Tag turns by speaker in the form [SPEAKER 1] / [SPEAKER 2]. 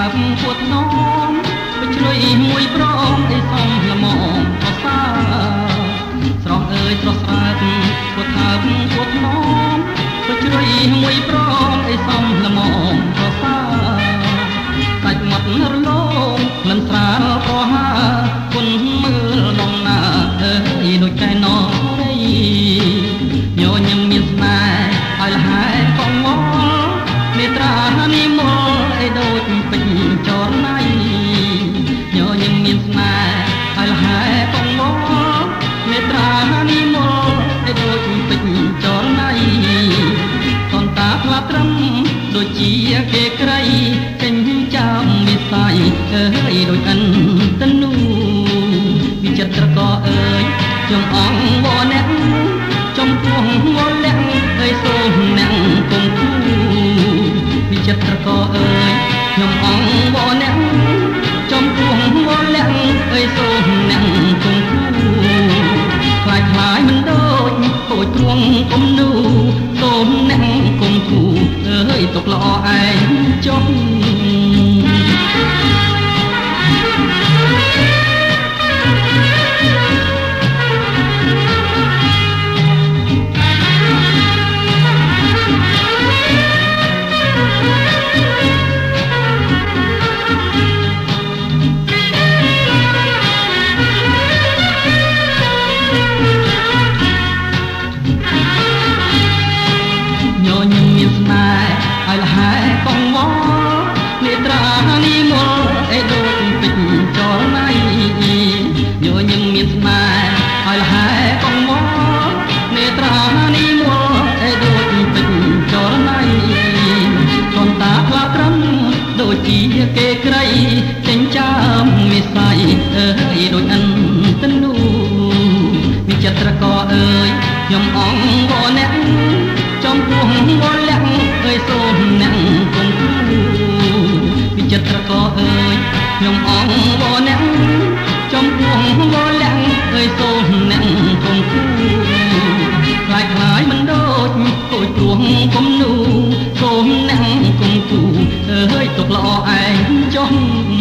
[SPEAKER 1] បពួតនំបជ្រុយមួយប្រងអីសំល្មមប្រសាស្រស់អើយស្រស់ស្រើកពួតថាបពួតនំបជ្រុយមួយប្រងអីសំល្មមប្រសាសាច់មាត់រលោងលិនស្រាលប្រហាគុនមើលនំណាអើយដូចកែណរីញញឹមមានស្នេហ៍ឲ្យលហើយកងមកនេត្រានិមលអីដូចពេញចរណៃញញឹមមានស្នេហ៍ឲ្យលហើយកងមកនេត្រានិមលអីដូចពេញចរណៃតនតាផ្លាត្រឹមដូចជាគេក្រៃចេញចាំវិស័យអើយដូចអិនតនូវិចិត្រក៏អើយចំអងវអ្នកចំពោះវលាក់អើយសូមអ្នកគង់គូវិចិត្រក៏អើយខ្ញុំអងវអ្នកចំពោះវលាក់អើយសូមអ្នកគង់គូខ្លាយខ្លាយមិនដូចខូចទ្រង់គំនូសូមអ្នកគង់គូអើយទុកល្អឯងចុះឲ្យលហើយកងវនេត្រានិមលអេដូចពេញចរណៃញញឹមមានស្នេហ៍ឲ្យលហើយកងវនេត្រានិមលអេដូចពេញចរណៃតនតាផ្លាត្រឹមដូចជាគេក្រៃចេញចាំវិស័យអើយដូចអិនតនូវិចិត្រក៏អើយខ្ញុំអងវអ្នកចំពោះវលាក់អើយសូមអ្នកគង់គូវិចិត្រក៏អើយខ្ញុំអងវអ្នកចំពោះវលាក់អើយសូមអ្នកគង់គូខ្លាយខ្លាយមិនដូចគួយទ្រង់គំនូសូមអ្នកគង់គូអើយទុកល្អឯងចុះ